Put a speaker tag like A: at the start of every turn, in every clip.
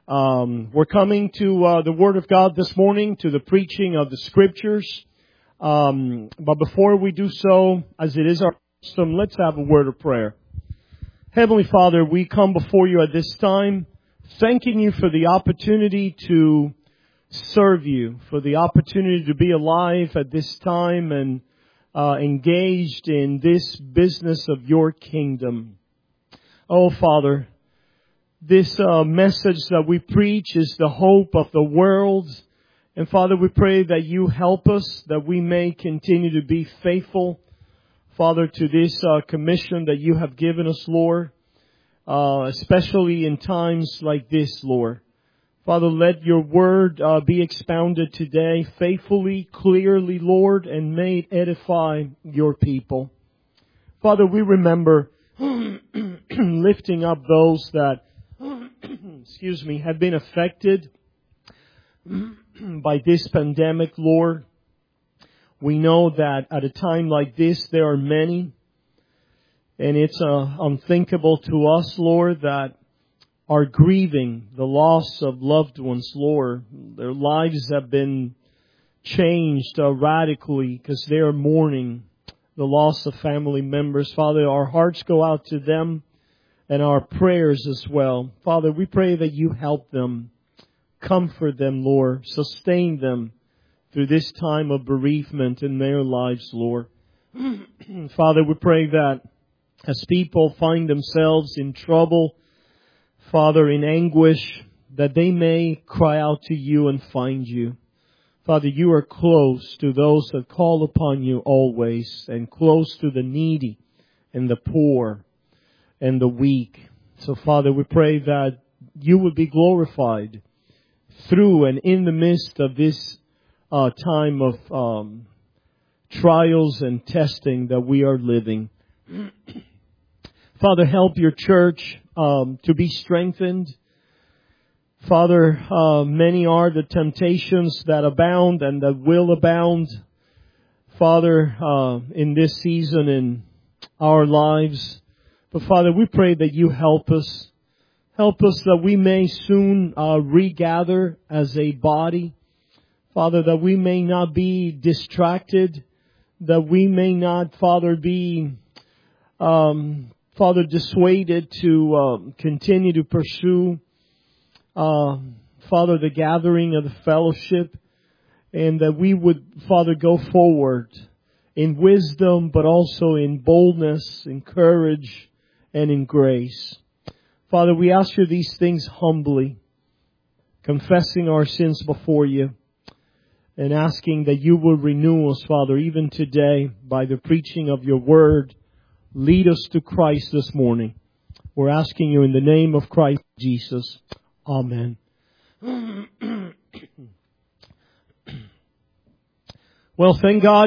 A: We're coming to the Word of God this morning, to the preaching of the Scriptures. But before we do so, as it is our custom, let's have a word of prayer. Heavenly Father, we come before you at this time, thanking you for the opportunity to serve you, for the opportunity to be alive at this time and engaged in this business of your kingdom. Oh, Father, this message that we preach is the hope of the world. And Father, we pray that you help us, that we may continue to be faithful, Father, to this commission that you have given us, Lord, especially in times like this, Lord. Father, let your word be expounded today faithfully, clearly, Lord, and may it edify your people. Father, we remember lifting up those that, have been affected by this pandemic, Lord. We know that at a time like this, there are many, and it's unthinkable to us, Lord, that are grieving the loss of loved ones, Lord. Their lives have been changed radically because they are mourning the loss of family members. Father, our hearts go out to them and our prayers as well. Father, we pray that you help them, comfort them, Lord, sustain them through this time of bereavement in their lives, Lord. Father, we pray that as people find themselves in trouble, Father, in anguish, that they may cry out to you and find you. Father, you are close to those that call upon you always, and close to the needy and the poor and the weak. So, Father, we pray that you would be glorified through and in the midst of this time of trials and testing that we are living. Father, help your church to be strengthened. Father, many are the temptations that abound and that will abound, Father, in this season in our lives. But Father, we pray that you help us. Help us that we may soon regather as a body. Father, that we may not be distracted. That we may not, Father, be dissuaded to continue to pursue, Father, the gathering of the fellowship, and that we would, Father, go forward in wisdom, but also in boldness, in courage, and in grace. Father, we ask you these things humbly, confessing our sins before you, and asking that you will renew us, Father, even today by the preaching of your word. Lead us to Christ this morning. We're asking you in the name of Christ Jesus. Amen. Well, thank God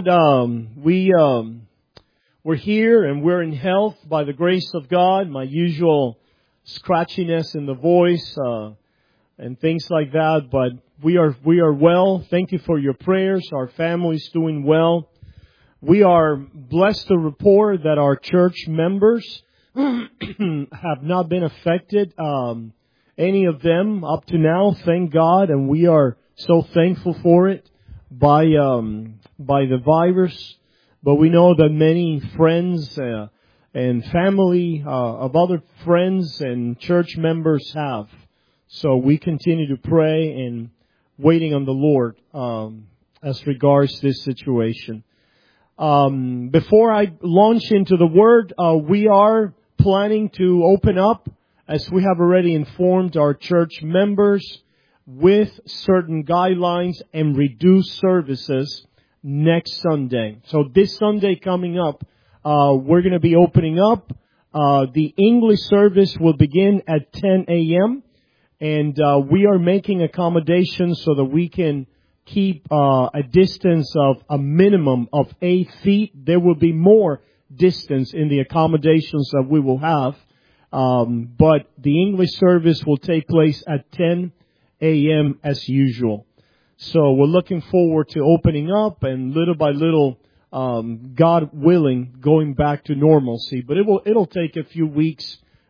A: we're here and we're in health by the grace of God. My usual scratchiness in the voice and things like that, but we are well. Thank you for your prayers. Our family's doing well. We are blessed to report that our church members have not been affected, any of them up to now, thank God, and we are so thankful for it by the virus. But we know that many friends and family of other friends and church members have. So we continue to pray and waiting on the Lord as regards this situation. Before I launch into the Word, we are planning to open up, as we have already informed our church members, with certain guidelines and reduced services next Sunday. So this Sunday coming up, we're going to be opening up. The English service will begin at 10 a.m. And we are making accommodations so that we can keep a distance of a minimum of 8 feet. There will be more distance in the accommodations that we will have. But the English service will take place at 10 a.m. as usual. So we're looking forward to opening up and little by little, God willing, going back to normalcy. But it'll take a few weeks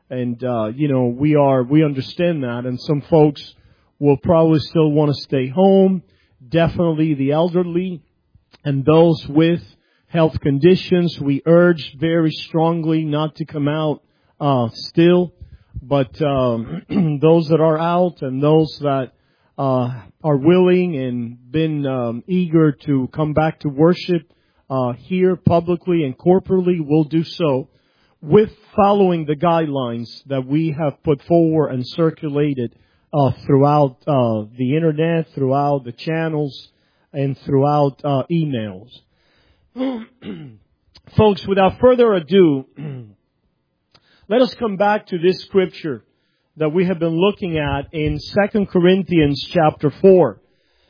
A: And, we understand that. And some folks will probably still want to stay home. Definitely the elderly and those with health conditions. We urge very strongly not to come out, still. But, those that are out and those that, are willing and been, eager to come back to worship, here publicly and corporately will do so with following the guidelines that we have put forward and circulated throughout the internet, throughout the channels, and throughout emails. Folks, without further ado, let us come back to this scripture that we have been looking at in 2 Corinthians chapter 4.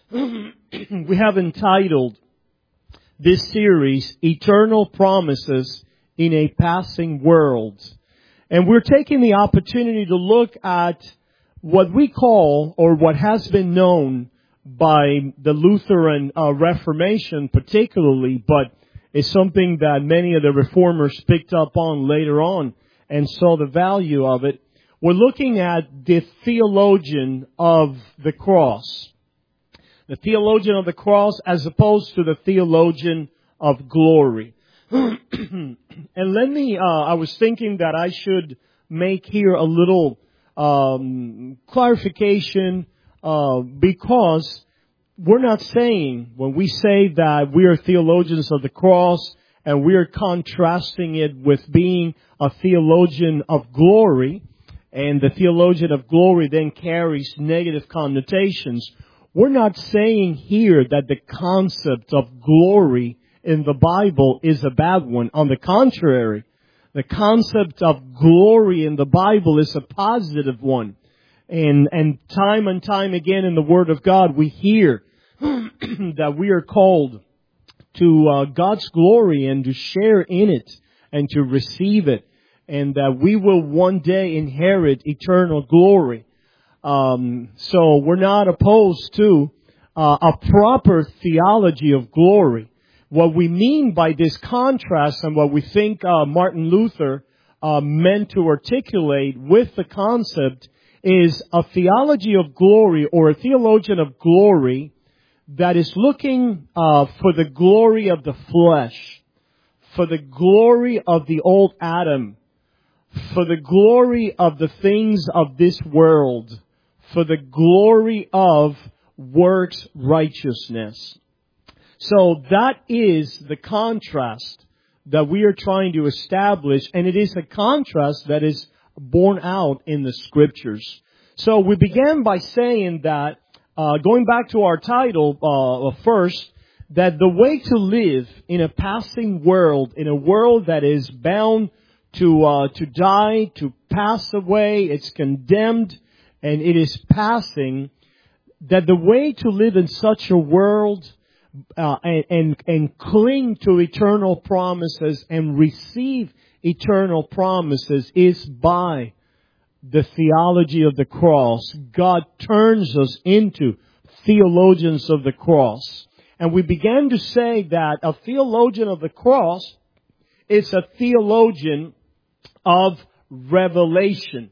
A: We have entitled this series, Eternal Promises in a Passing World. And we're taking the opportunity to look at what we call, or what has been known by the Lutheran Reformation particularly, but it's something that many of the reformers picked up on later on and saw the value of it. We're looking at the theologian of the cross. The theologian of the cross as opposed to the theologian of glory. And let me, I was thinking that I should make here a little clarification, because we're not saying, when we say that we are theologians of the cross and we are contrasting it with being a theologian of glory, and the theologian of glory then carries negative connotations. We're not saying here that the concept of glory in the Bible is a bad one. On the contrary, the concept of glory in the Bible is a positive one. And time again in the Word of God, we hear that we are called to God's glory and to share in it and to receive it, and that we will one day inherit eternal glory. So we're not opposed to a proper theology of glory. What we mean by this contrast, and what we think Martin Luther meant to articulate with the concept, is a theology of glory, or a theologian of glory, that is looking for the glory of the flesh, for the glory of the old Adam, for the glory of the things of this world, for the glory of works righteousness. So that is the contrast that we are trying to establish, and it is a contrast that is borne out in the Scriptures. So we began by saying that, going back to our title first, that the way to live in a passing world, in a world that is bound to die, to pass away, it's condemned, and it is passing, that the way to live in such a world and cling to eternal promises and receive eternal promises is by the theology of the cross. God turns us into theologians of the cross. And we began to say that a theologian of the cross is a theologian of revelation.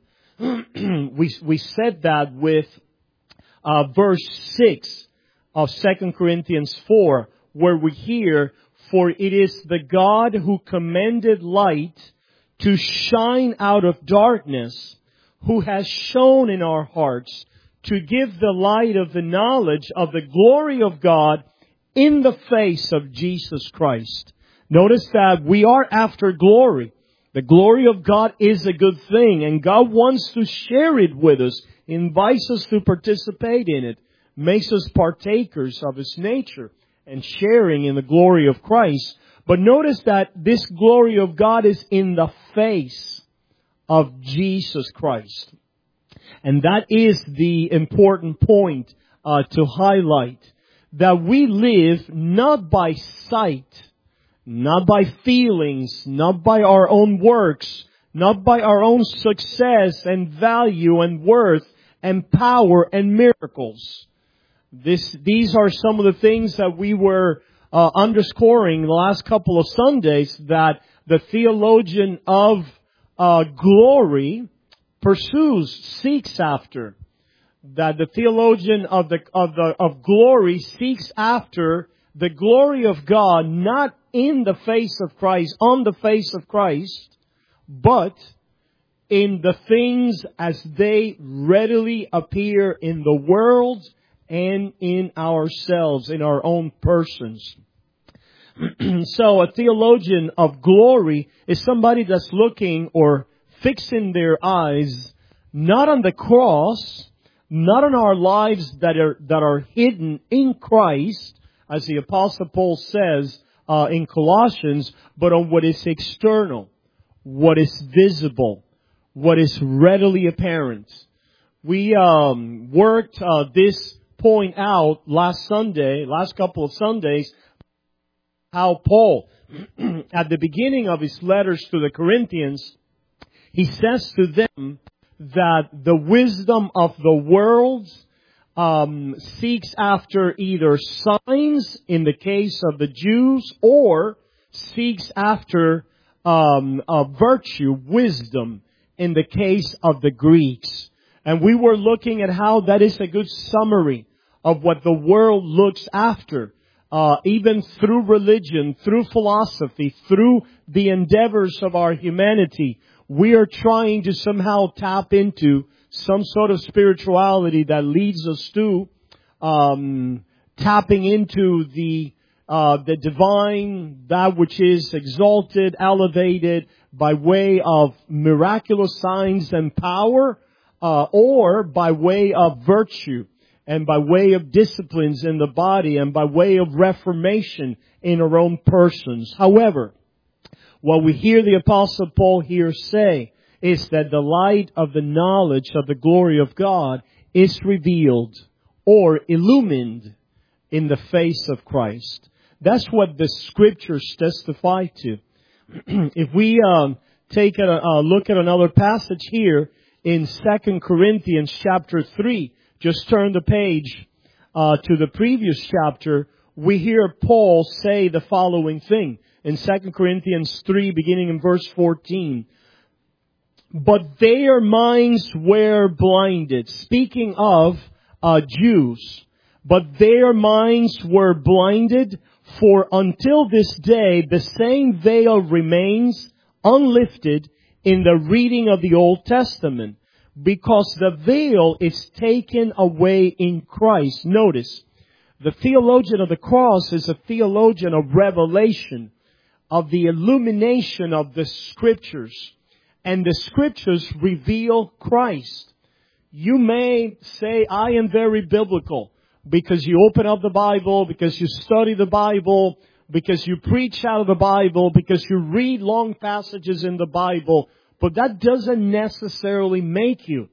A: We said that with verse 6 of 2 Corinthians 4, where we hear, "For it is the God who commanded light to shine out of darkness, who has shone in our hearts to give the light of the knowledge of the glory of God in the face of Jesus Christ." Notice that we are after glory. The glory of God is a good thing, and God wants to share it with us, invites us to participate in it, makes us partakers of His nature and sharing in the glory of Christ. But notice that this glory of God is in the face of Jesus Christ. And that is the important point to highlight. That we live not by sight, not by feelings, not by our own works, not by our own success and value and worth and power and miracles. These are some of the things that we were underscoring the last couple of Sundays, that the theologian of glory pursues, seeks after. That the theologian of glory seeks after the glory of God, not in the face of Christ, on the face of Christ, but in the things as they readily appear in the world and in ourselves, in our own persons. So a theologian of glory is somebody that's looking or fixing their eyes not on the cross, not on our lives that are hidden in Christ, as the Apostle Paul says in Colossians, but on what is external, what is visible, what is readily apparent. We worked this point out last couple of Sundays, how Paul, at the beginning of his letters to the Corinthians, he says to them that the wisdom of the world seeks after either signs in the case of the Jews, or seeks after virtue, wisdom in the case of the Greeks. And we were looking at how that is a good summary of what the world looks after. Even through religion, through philosophy, through the endeavors of our humanity, we are trying to somehow tap into some sort of spirituality that leads us to tapping into the divine, that which is exalted, elevated by way of miraculous signs and power, or by way of virtue, and by way of disciplines in the body, and by way of reformation in our own persons. However, what we hear the Apostle Paul here say is that the light of the knowledge of the glory of God is revealed or illumined in the face of Christ. That's what the Scriptures testify to. If we take a look at another passage here in 2 Corinthians chapter 3, just turn the page to the previous chapter, we hear Paul say the following thing. In 2 Corinthians 3, beginning in verse 14. But their minds were blinded. Speaking of Jews. But their minds were blinded, for until this day the same veil remains unlifted in the reading of the Old Testament, because the veil is taken away in Christ. Notice, the theologian of the cross is a theologian of revelation, of the illumination of the Scriptures. And the Scriptures reveal Christ. You may say, I am very biblical, because you open up the Bible, because you study the Bible, because you preach out of the Bible, because you read long passages in the Bible. But that doesn't necessarily make you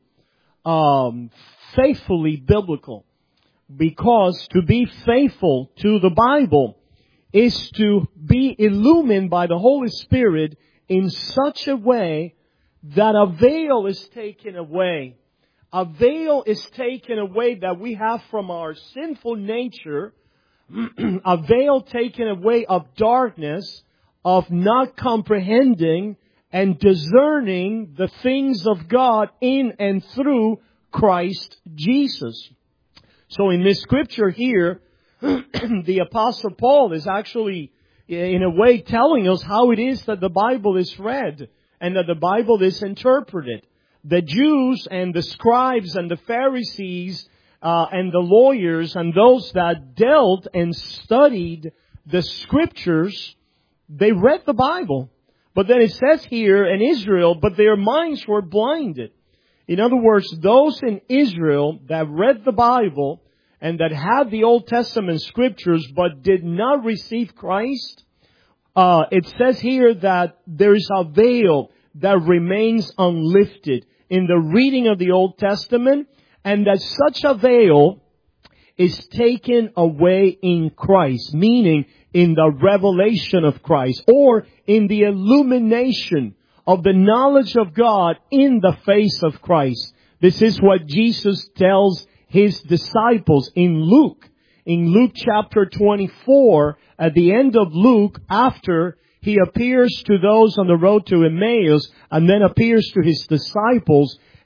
A: faithfully biblical. Because to be faithful to the Bible is to be illumined by the Holy Spirit in such a way that a veil is taken away. A veil is taken away that we have from our sinful nature. A veil taken away of darkness, of not comprehending and discerning the things of God in and through Christ Jesus. So in this scripture here, the Apostle Paul is actually, in a way, telling us how it is that the Bible is read and that the Bible is interpreted. The Jews and the scribes and the Pharisees and the lawyers and those that dealt and studied the Scriptures, they read the Bible. But then it says here in Israel, but their minds were blinded. In other words, those in Israel that read the Bible and that had the Old Testament Scriptures but did not receive Christ, it says here that there is a veil that remains unlifted in the reading of the Old Testament, and that such a veil is taken away in Christ, meaning in the revelation of Christ, or in the illumination of the knowledge of God in the face of Christ. This is what Jesus tells His disciples in Luke. In Luke chapter 24, at the end of Luke, after He appears to those on the road to Emmaus and then appears to His disciples,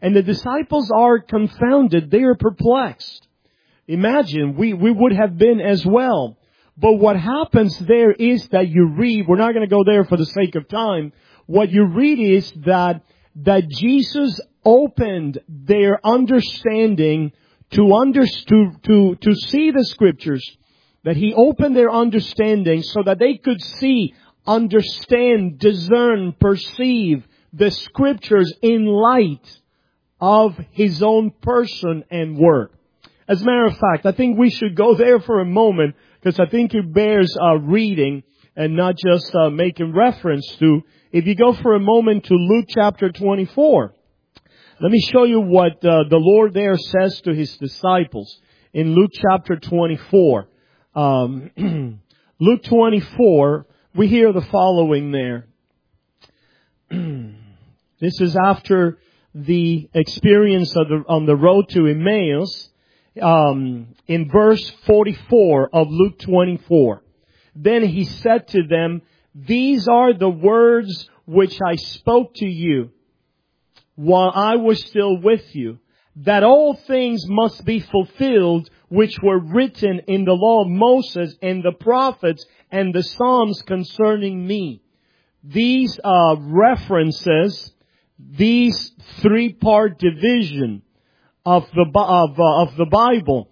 A: And the disciples are confounded. They are perplexed. Imagine, we would have been as well. But what happens there is that you read, we're not going to go there for the sake of time. What you read is that Jesus opened their understanding to see the Scriptures. That He opened their understanding so that they could see, understand, discern, perceive the Scriptures in light of His own person and work. As a matter of fact, I think we should go there for a moment, because I think it bears reading and not just making reference to. If you go for a moment to Luke chapter 24, let me show you what the Lord there says to His disciples in Luke chapter 24. Luke 24, we hear the following there. This is after the experience on the road to Emmaus. In verse 44 of Luke 24. Then He said to them, "These are the words which I spoke to you while I was still with you, that all things must be fulfilled which were written in the law of Moses and the prophets and the Psalms concerning me." These references, these three-part division of the Bible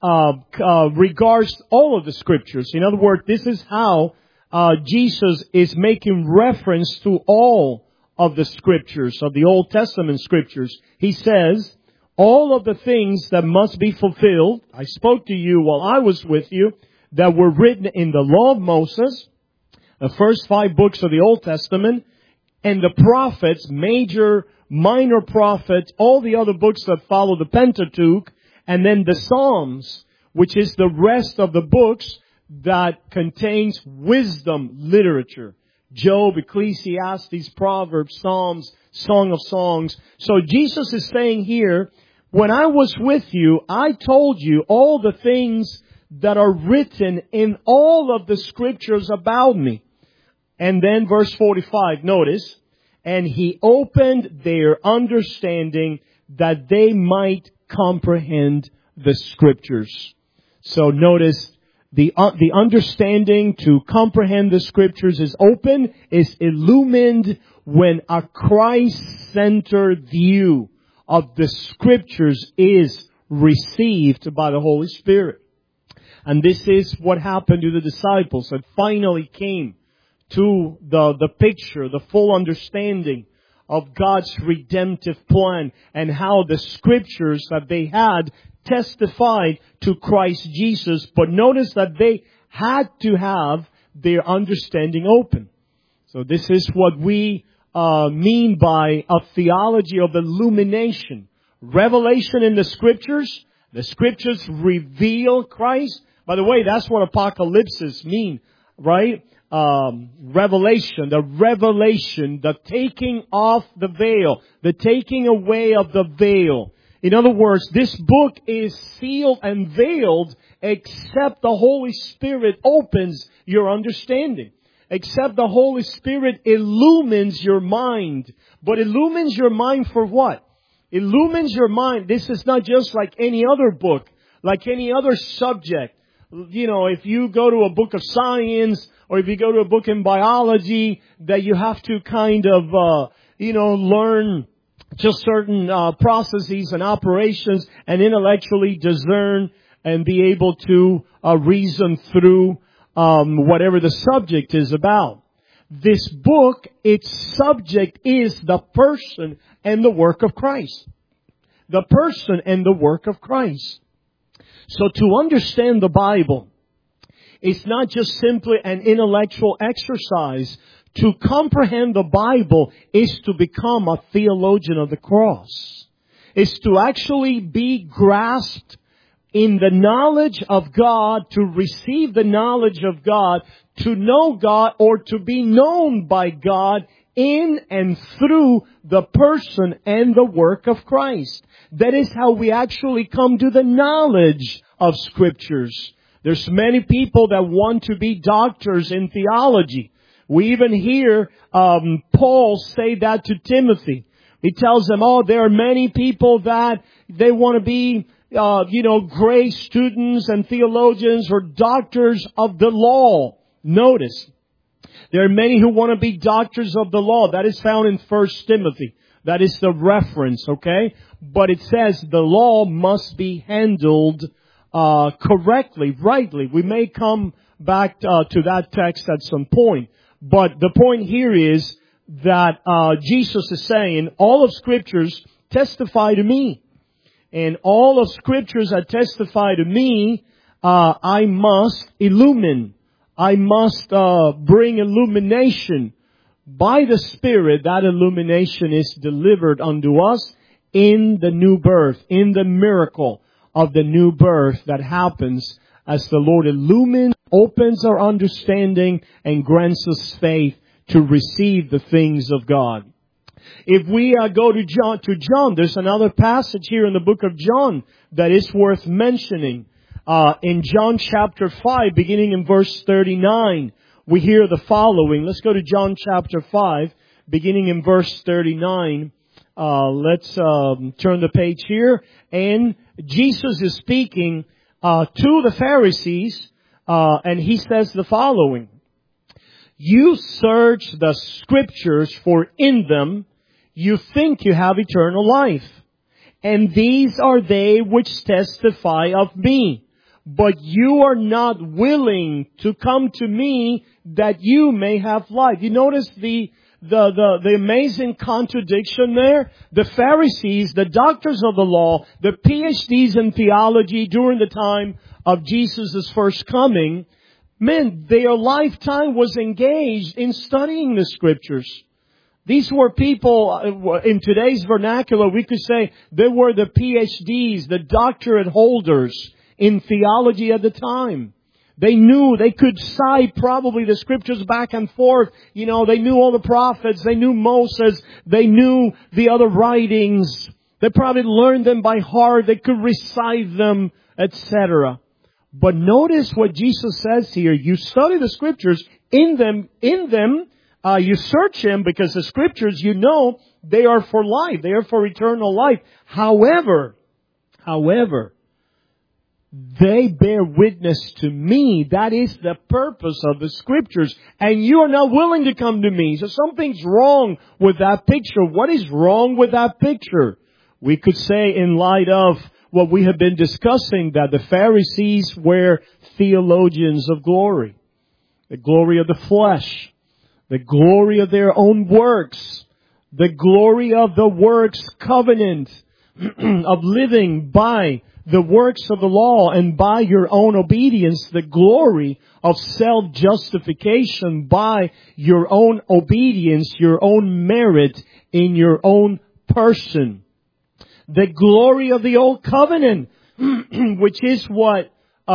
A: regards all of the Scriptures. In other words, this is how Jesus is making reference to all of the Scriptures, of the Old Testament Scriptures. He says, all of the things that must be fulfilled, I spoke to you while I was with you, that were written in the law of Moses, the first 5 books of the Old Testament, and the prophets, major, minor prophets, all the other books that follow the Pentateuch, and then the Psalms, which is the rest of the books that contains wisdom literature. Job, Ecclesiastes, Proverbs, Psalms, Song of Songs. So Jesus is saying here, when I was with you, I told you all the things that are written in all of the Scriptures about me. And then verse 45, notice, and He opened their understanding that they might comprehend the Scriptures. So notice, the understanding to comprehend the Scriptures is open, is illumined when a Christ-centered view of the Scriptures is received by the Holy Spirit. And this is what happened to the disciples that finally came to the picture, the full understanding of God's redemptive plan and how the Scriptures that they had testified to Christ Jesus. But notice that they had to have their understanding open. So this is what we mean by a theology of illumination. Revelation in the Scriptures. The Scriptures reveal Christ. By the way, that's what apocalypses mean, right? Revelation, the taking off the veil, the taking away of the veil. In other words, this book is sealed and veiled except the Holy Spirit opens your understanding. Except the Holy Spirit illumines your mind. But illumines your mind for what? Illumines your mind. This is not just like any other book, like any other subject. You know, if you go to a book of science, or if you go to a book in biology, that you have to kind of, learn just certain processes and operations and intellectually discern and be able to reason through whatever the subject is about. This book, its subject is the person and the work of Christ. The person and the work of Christ. So to understand the Bible, it's not just simply an intellectual exercise. To comprehend the Bible is to become a theologian of the cross. It's to actually be grasped in the knowledge of God, to receive the knowledge of God, to know God, or to be known by God in and through the person and the work of Christ. That is how we actually come to the knowledge of Scriptures. There's many people that want to be doctors in theology. We even hear Paul say that to Timothy. He tells them, oh, there are many people that they want to be, great students and theologians or doctors of the law. Notice, there are many who want to be doctors of the law. That is found in 1 Timothy. That is the reference, okay? But it says the law must be handled correctly, rightly. We may come back to that text at some point. But the point here is that Jesus is saying, all of Scriptures testify to me. And all of Scriptures that testify to me, I must illumine. I must bring illumination. By the Spirit, that illumination is delivered unto us in the new birth, in the miracle of the new birth that happens as the Lord illumines, opens our understanding, and grants us faith to receive the things of God. If we go to John, there's another passage here in the book of John that is worth mentioning. In John chapter 5, beginning in verse 39, we hear the following. Let's go to John chapter 5, beginning in verse 39. Let's turn the page here. And Jesus is speaking to the Pharisees, and He says the following. You search the Scriptures, for in them you think you have eternal life. And these are they which testify of me. But you are not willing to come to me that you may have life. You notice the amazing contradiction there? The Pharisees, the doctors of the law, the PhDs in theology during the time of Jesus' first coming, men, their lifetime was engaged in studying the Scriptures. These were people, in today's vernacular, we could say they were the PhDs, the doctorate holders in theology at the time. They knew, they could cite probably the Scriptures back and forth. You know, they knew all the prophets, they knew Moses, they knew the other writings. They probably learned them by heart, they could recite them, etc. But notice what Jesus says here. You study the Scriptures, in them, you search them because the Scriptures, you know, they are for life. They are for eternal life. However, they bear witness to me. That is the purpose of the Scriptures. And you are not willing to come to me. So something's wrong with that picture. What is wrong with that picture? We could say in light of what we have been discussing, that the Pharisees were theologians of glory. The glory of the flesh. The glory of their own works. The glory of the works covenant of living by the works of the law and by your own obedience, the glory of self-justification by your own obedience, your own merit in your own person. The glory of the old covenant, which is what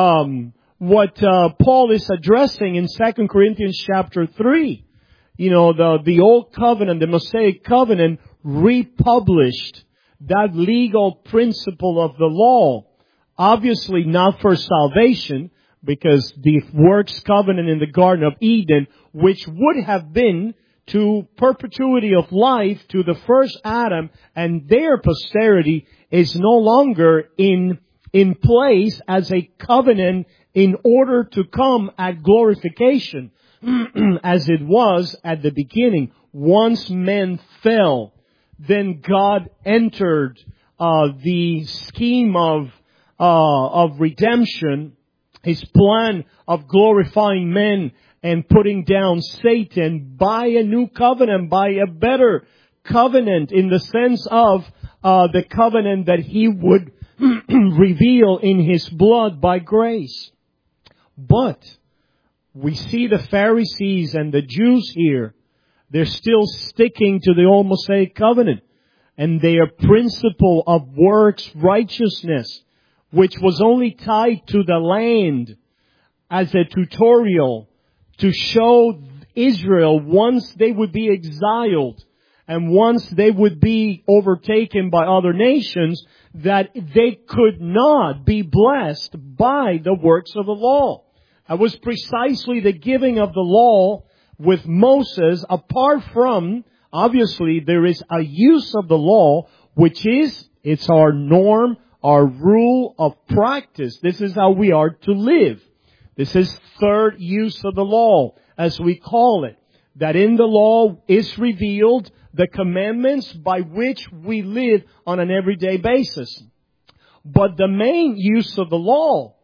A: Paul is addressing in 2 Corinthians chapter 3. You know, the old covenant, the Mosaic covenant republished that legal principle of the law. Obviously not for salvation, because the works covenant in the Garden of Eden, which would have been to perpetuity of life to the first Adam and their posterity, is no longer in place as a covenant in order to come at glorification, as it was at the beginning. Once men fell, then God entered the scheme of redemption, His plan of glorifying men and putting down Satan by a new covenant, by a better covenant, in the sense of the covenant that He would reveal in His blood by grace. But we see the Pharisees and the Jews here, they're still sticking to the old Mosaic covenant and their principle of works righteousness, which was only tied to the land as a tutorial to show Israel, once they would be exiled and once they would be overtaken by other nations, that they could not be blessed by the works of the law. That was precisely the giving of the law with Moses, apart from obviously there is a use of the law, which is, it's our norm, our rule of practice. This is how we are to live. This is third use of the law, as we call it. That in the law is revealed the commandments by which we live on an everyday basis. But the main use of the law,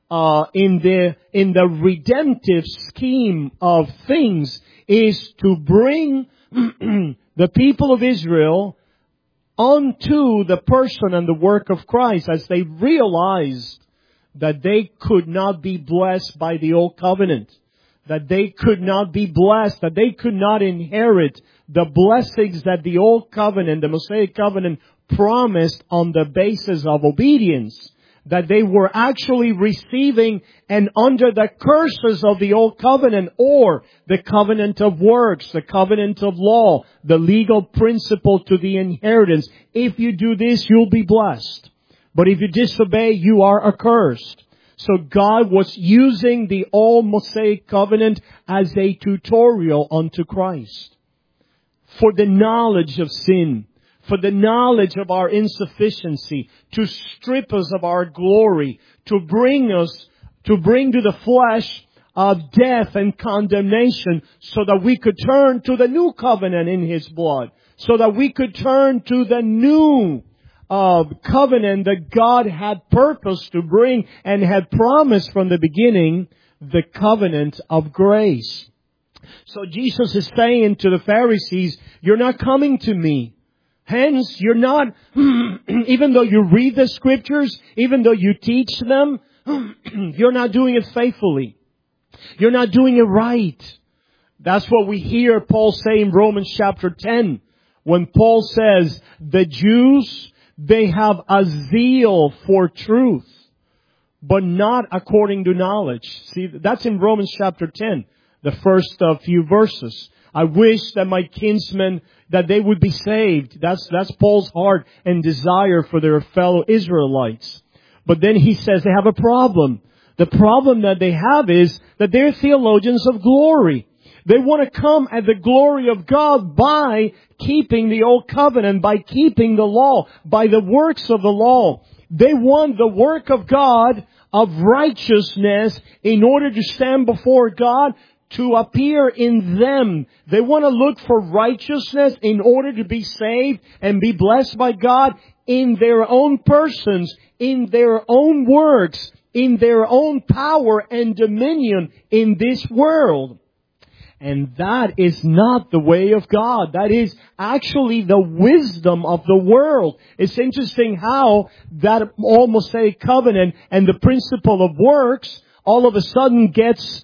A: in the redemptive scheme of things, is to bring the people of Israel unto the person and the work of Christ, as they realized that they could not be blessed by the old covenant, that they could not be blessed, that they could not inherit the blessings that the old covenant, the Mosaic covenant, promised on the basis of obedience, that they were actually receiving and under the curses of the old covenant, or the covenant of works, the covenant of law, the legal principle to the inheritance. If you do this, you'll be blessed. But if you disobey, you are accursed. So God was using the old Mosaic covenant as a tutorial unto Christ, for the knowledge of sin, for the knowledge of our insufficiency, to strip us of our glory, to bring to the flesh of death and condemnation, so that we could turn to the new covenant in His blood, so that we could turn to the new covenant that God had purposed to bring and had promised from the beginning, the covenant of grace. So Jesus is saying to the Pharisees, you're not coming to me. Hence, you're not, even though you read the Scriptures, even though you teach them, you're not doing it faithfully. You're not doing it right. That's what we hear Paul say in Romans chapter 10. When Paul says, the Jews, they have a zeal for truth, but not according to knowledge. See, that's in Romans chapter 10, the first few verses. I wish that my kinsmen, that they would be saved. That's Paul's heart and desire for their fellow Israelites. But then he says they have a problem. The problem that they have is that they're theologians of glory. They want to come at the glory of God by keeping the old covenant, by keeping the law, by the works of the law. They want the work of God of righteousness in order to stand before God, to appear in them. They want to look for righteousness in order to be saved and be blessed by God in their own persons, in their own works, in their own power and dominion in this world. And that is not the way of God. That is actually the wisdom of the world. It's interesting how that old Mosaic covenant and the principle of works all of a sudden gets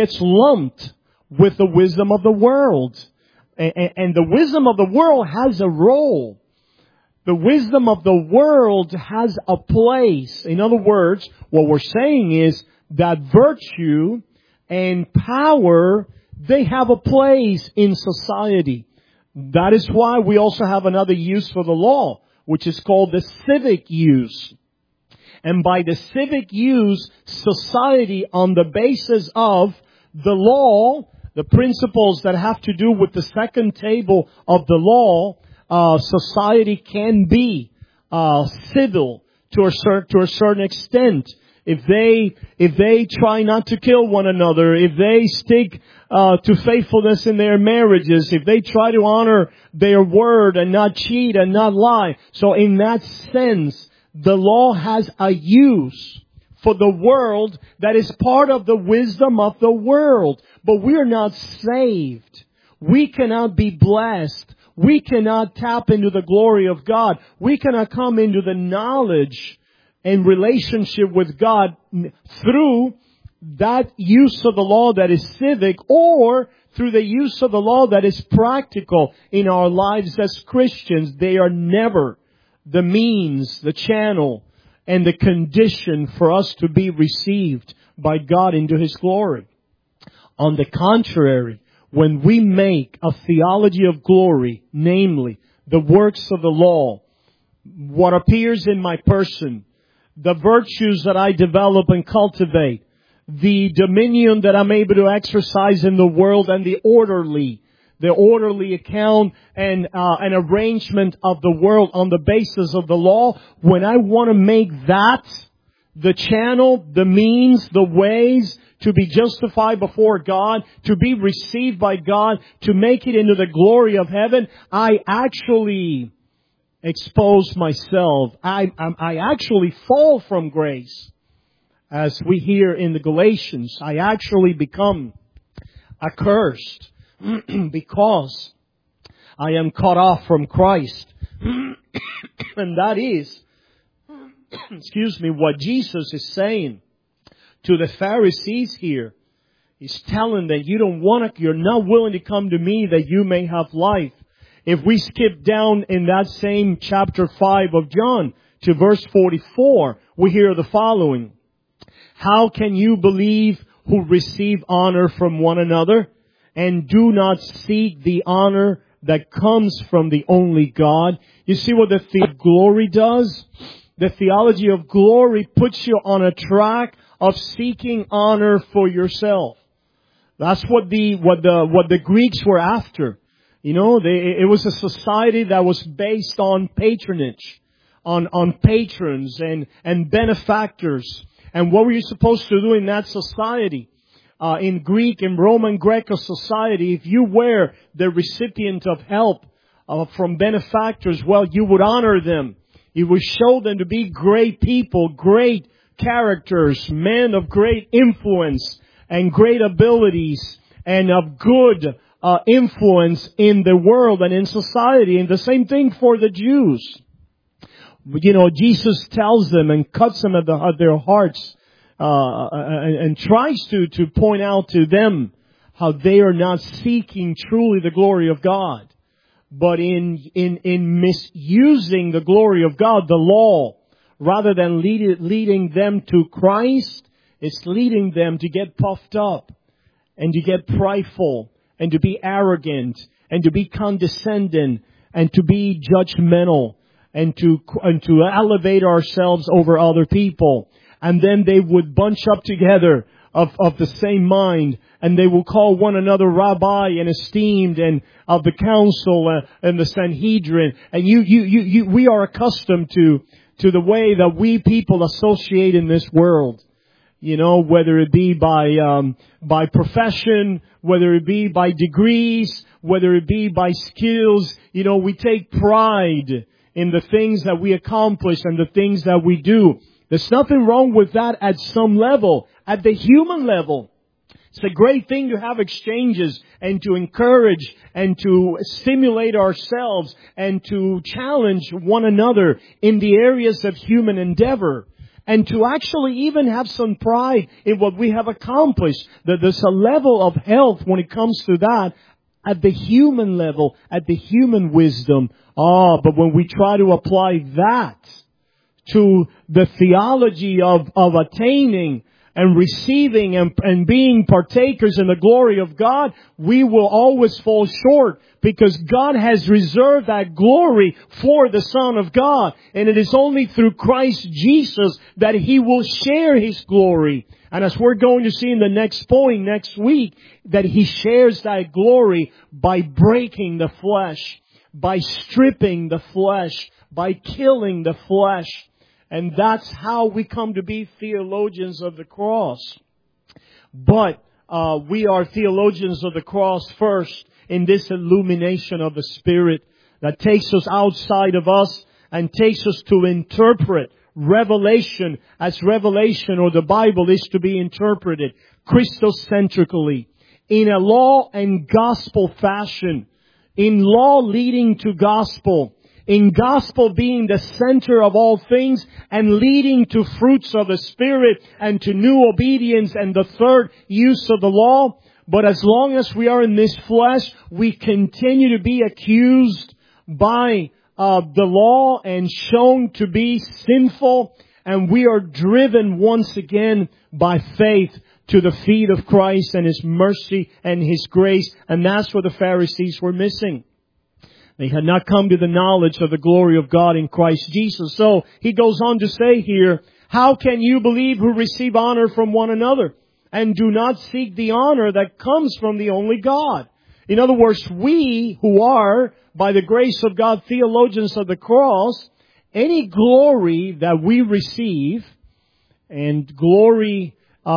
A: lumped with the wisdom of the world. And the wisdom of the world has a role. The wisdom of the world has a place. In other words, what we're saying is that virtue and power, they have a place in society. That is why we also have another use for the law, which is called the civic use. And by the civic use, society on the basis of the law, the principles that have to do with the second table of the law, society can be civil to a certain extent. If they try not to kill one another, if they stick to faithfulness in their marriages, if they try to honor their word and not cheat and not lie. So in that sense, the law has a use for the world that is part of the wisdom of the world. But we are not saved. We cannot be blessed. We cannot tap into the glory of God. We cannot come into the knowledge and relationship with God through that use of the law that is civic, or through the use of the law that is practical in our lives as Christians. They are never the means, the channel, and the condition for us to be received by God into His glory. On the contrary, when we make a theology of glory, namely the works of the law, what appears in my person, the virtues that I develop and cultivate, the dominion that I'm able to exercise in the world, and the orderly, the orderly account and an arrangement of the world on the basis of the law, when I want to make that the channel, the means, the ways to be justified before God, to be received by God, to make it into the glory of heaven, I actually expose myself. I actually fall from grace. As we hear in the Galatians, I actually become accursed because I am cut off from Christ. And that is, what Jesus is saying to the Pharisees here. He's telling that you're not willing to come to me that you may have life. If we skip down in that same chapter 5 of John to verse 44, we hear the following. How can you believe who receive honor from one another and do not seek the honor that comes from the only God? You see what the glory does? The theology of glory puts you on a track of seeking honor for yourself. That's what the Greeks were after. It was a society that was based on patronage, on patrons and benefactors. And what were you supposed to do in that society? In Greek and Roman Greco society, if you were the recipient of help from benefactors, well, you would honor them. You would show them to be great people, great characters, men of great influence and great abilities and of good influence in the world and in society. And the same thing for the Jews. Jesus tells them and cuts them at their hearts and tries to point out to them how they are not seeking truly the glory of God. But in misusing the glory of God, the law, rather than leading them to Christ, it's leading them to get puffed up and to get prideful and to be arrogant and to be condescending and to be judgmental and to elevate ourselves over other people. And then they would bunch up together of the same mind, and they will call one another rabbi and esteemed and of the council and the Sanhedrin. And we are accustomed to the way that we people associate in this world. Whether it be by profession, whether it be by degrees, whether it be by skills. We take pride in the things that we accomplish and the things that we do. There's nothing wrong with that at some level. At the human level, it's a great thing to have exchanges and to encourage and to stimulate ourselves and to challenge one another in the areas of human endeavor. And to actually even have some pride in what we have accomplished. That there's a level of health when it comes to that at the human level, at the human wisdom. But when we try to apply that to the theology of attaining and receiving and being partakers in the glory of God, we will always fall short, because God has reserved that glory for the Son of God. And it is only through Christ Jesus that He will share His glory. And as we're going to see in the next point next week, that He shares that glory by breaking the flesh, by stripping the flesh, by killing the flesh. And that's how we come to be theologians of the cross. But we are theologians of the cross first in this illumination of the Spirit that takes us outside of us and takes us to interpret revelation as revelation, or the Bible is to be interpreted Christocentrically, in a law and gospel fashion, in law leading to gospel, in gospel being the center of all things and leading to fruits of the Spirit and to new obedience and the third use of the law. But as long as we are in this flesh, we continue to be accused by the law and shown to be sinful. And we are driven once again by faith to the feet of Christ and His mercy and His grace. And that's what the Pharisees were missing. They had not come to the knowledge of the glory of God in Christ Jesus. So he goes on to say here, how can you believe who receive honor from one another and do not seek the honor that comes from the only God? In other words, we who are, by the grace of God, theologians of the cross, any glory that we receive, and glory,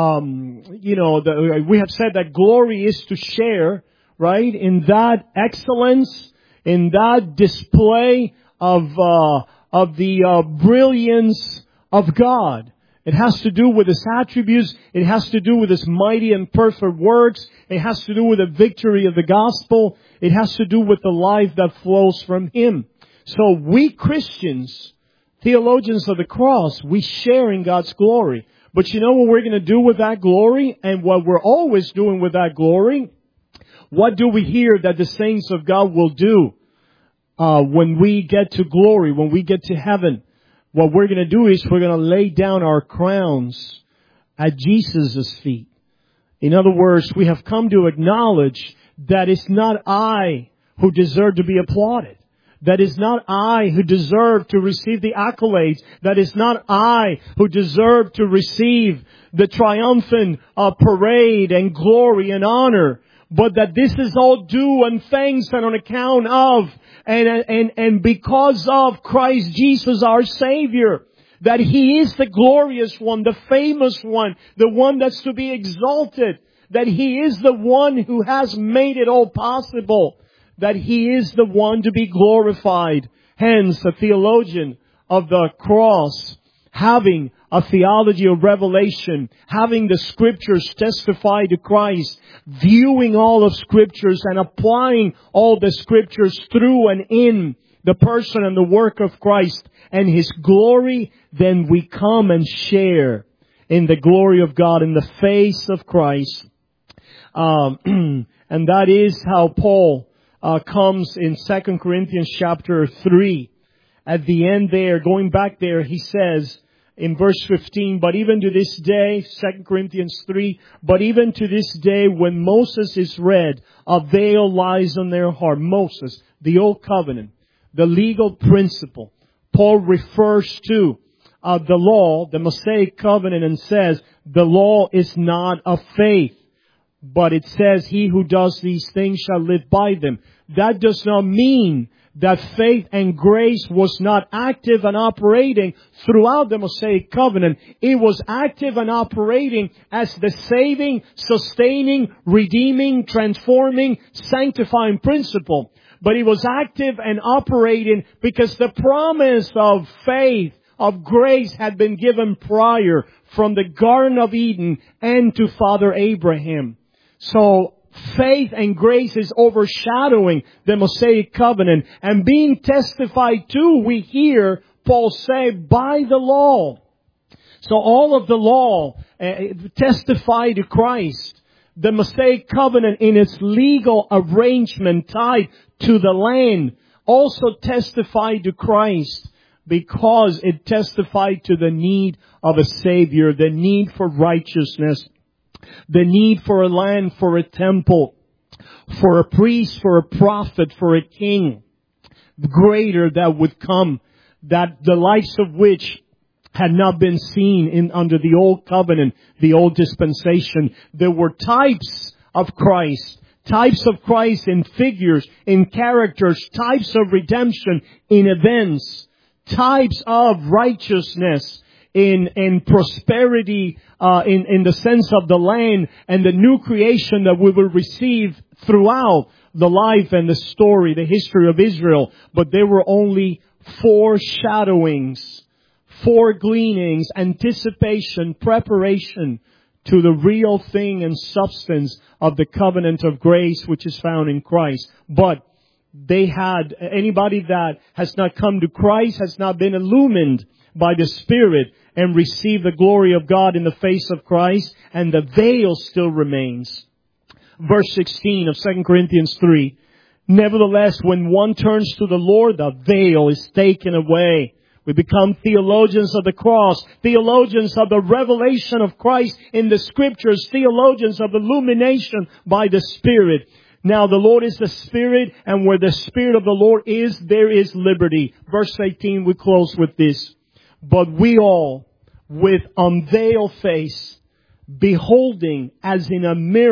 A: we have said that glory is to share, right, in that excellence, in that display of the brilliance of God. It has to do with His attributes. It has to do with His mighty and perfect works. It has to do with the victory of the gospel. It has to do with the life that flows from Him. So we Christians, theologians of the cross, we share in God's glory. But you know what we're going to do with that glory? And what we're always doing with that glory? What do we hear that the saints of God will do when we get to glory, when we get to heaven? What we're going to do is we're going to lay down our crowns at Jesus' feet. In other words, we have come to acknowledge that it's not I who deserve to be applauded. That is not I who deserve to receive the accolades. That is not I who deserve to receive the triumphant parade and glory and honor. But that this is all due and thanks and on account of and because of Christ Jesus our Savior. That He is the glorious one, the famous one, the one that's to be exalted. That He is the one who has made it all possible. That He is the one to be glorified. Hence, the theologian of the cross, having a theology of revelation, having the Scriptures testify to Christ, viewing all of Scriptures and applying all the Scriptures through and in the person and the work of Christ and His glory, then we come and share in the glory of God in the face of Christ. And that is how Paul comes in 2 Corinthians chapter 3. At the end there, going back there, he says in verse 15, but even to this day, 2 Corinthians 3, but even to this day when Moses is read, a veil lies on their heart. Moses, the old covenant, the legal principle. Paul refers to the law, the Mosaic covenant, and says the law is not of faith. But it says, he who does these things shall live by them. That does not mean that faith and grace was not active and operating throughout the Mosaic covenant. It was active and operating as the saving, sustaining, redeeming, transforming, sanctifying principle. But it was active and operating because the promise of faith, of grace had been given prior from the Garden of Eden and to Father Abraham. So faith and grace is overshadowing the Mosaic covenant and being testified to, we hear Paul say, by the law. So all of the law testify to Christ. The Mosaic covenant in its legal arrangement tied to the land also testified to Christ because it testified to the need of a Savior, the need for righteousness, the need for a land, for a temple, for a priest, for a prophet, for a king, greater that would come, that the likes of which had not been seen under the old covenant, the old dispensation. There were types of Christ in figures, in characters, types of redemption in events, types of righteousness in prosperity, in the sense of the land and the new creation that we will receive throughout the life and the story, the history of Israel. But there were only foreshadowings, foregleanings, anticipation, preparation to the real thing and substance of the covenant of grace which is found in Christ. But anybody that has not come to Christ has not been illumined by the Spirit and received the glory of God in the face of Christ, and the veil still remains. Verse 16 of 2 Corinthians 3. Nevertheless, when one turns to the Lord, the veil is taken away. We become theologians of the cross, theologians of the revelation of Christ in the Scriptures, theologians of illumination by the Spirit. Now the Lord is the Spirit, and where the Spirit of the Lord is, there is liberty. Verse 18, we close with this. But we all, with unveiled face, beholding as in a mirror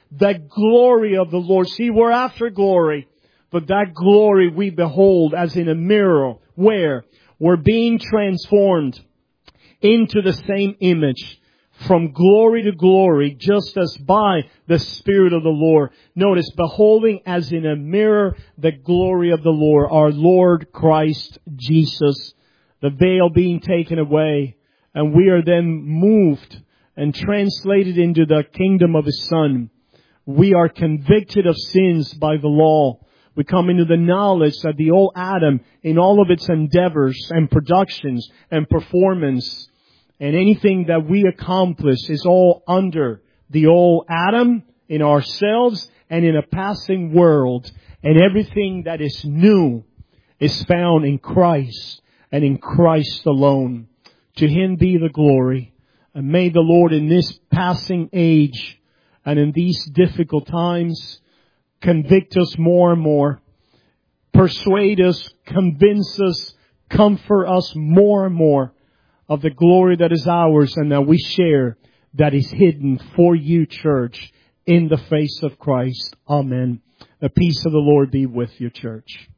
A: the glory of the Lord. See, we're after glory, but that glory we behold as in a mirror, where we're being transformed into the same image from glory to glory, just as by the Spirit of the Lord. Notice, beholding as in a mirror the glory of the Lord, our Lord Christ Jesus, the veil being taken away, and we are then moved and translated into the kingdom of His Son. We are convicted of sins by the law. We come into the knowledge that the old Adam, in all of its endeavors and productions and performance, and anything that we accomplish is all under the old Adam, in ourselves, and in a passing world. And everything that is new is found in Christ, and in Christ alone. To Him be the glory. And may the Lord, in this passing age and in these difficult times, convict us more and more, persuade us, convince us, comfort us more and more of the glory that is ours and that we share, that is hidden for you, church, in the face of Christ. Amen. The peace of the Lord be with you, church.